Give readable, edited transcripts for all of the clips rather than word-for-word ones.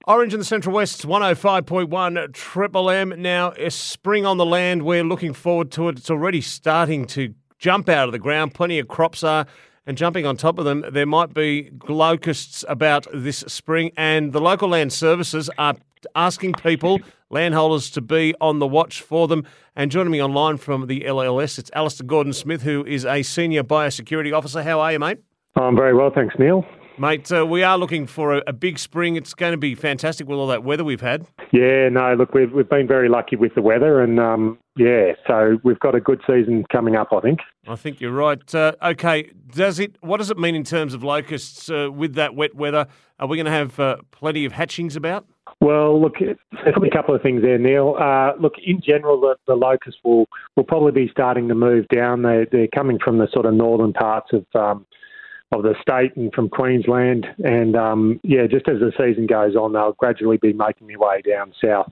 Orange in the Central West, 105.1 Triple M. Now, a spring on the land. We're looking forward to it. It's already starting to jump out of the ground. Plenty of crops are, and jumping on top of them, there might be locusts about this spring. And the local land services are asking people, landholders, to be on the watch for them. And joining me online from the LLS, it's Alistair Gordon-Smith, who is a Senior Biosecurity Officer. How are you, mate? I'm very well, thanks, Neil. Mate, we are looking for a big spring. It's going to be fantastic with all that weather we've had. Yeah, no, look, we've been very lucky with the weather, and so we've got a good season coming up, I think. I think you're right. Okay, what does it mean in terms of locusts with that wet weather? Are we going to have plenty of hatchings about? Well, look, there's probably a couple of things there, Neil. Look, in general, the locusts will probably be starting to move down. They're coming from the sort of northern parts of the state and from Queensland. And, just as the season goes on, they'll gradually be making their way down south.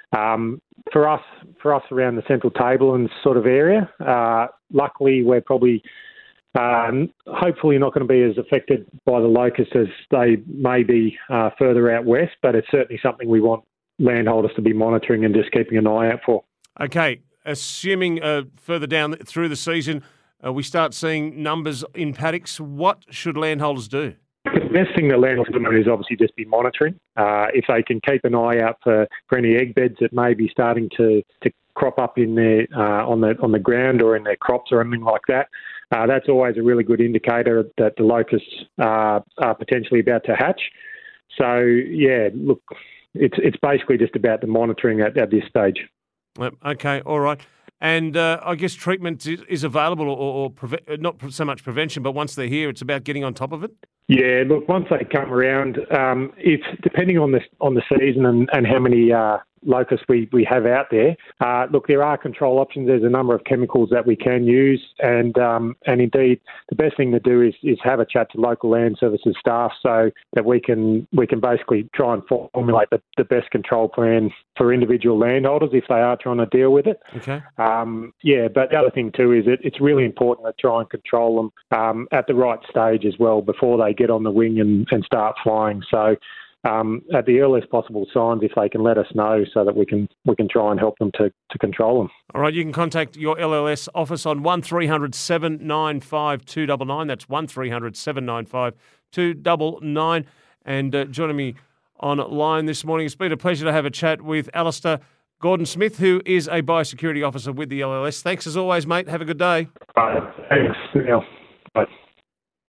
For us around the Central Tablelands sort of area, luckily we're probably hopefully not going to be as affected by the locusts as they may be further out west, but it's certainly something we want landholders to be monitoring and just keeping an eye out for. Okay, assuming further down through the season, we start seeing numbers in paddocks. What should landholders do? The best thing that landholders can do is obviously just be monitoring. If they can keep an eye out for any egg beds that may be starting to crop up in their on the ground or in their crops or anything like that, that's always a really good indicator that the locusts are potentially about to hatch. So yeah, look, it's basically just about the monitoring at this stage. Okay, all right. And I guess treatment is available or not so much prevention, but once they're here, it's about getting on top of it? Yeah, look, once they come around, it's depending on the season and how many locusts we have out there. Look, there are control options. There's a number of chemicals that we can use, and indeed, the best thing to do is have a chat to local land services staff so that we can basically try and formulate the best control plan for individual landholders if they are trying to deal with it. Okay. But the other thing too is it's really important to try and control them at the right stage as well before they get on the wing and start flying. So at the earliest possible signs, if they can let us know so that we can try and help them to control them. All right, you can contact your LLS office on 1300 795 299. That's 1300 795 299. And joining me online this morning, it's been a pleasure to have a chat with Alistair Gordon-Smith, who is a biosecurity officer with the LLS. Thanks as always, mate. Have a good day. Thanks, Neil. Bye.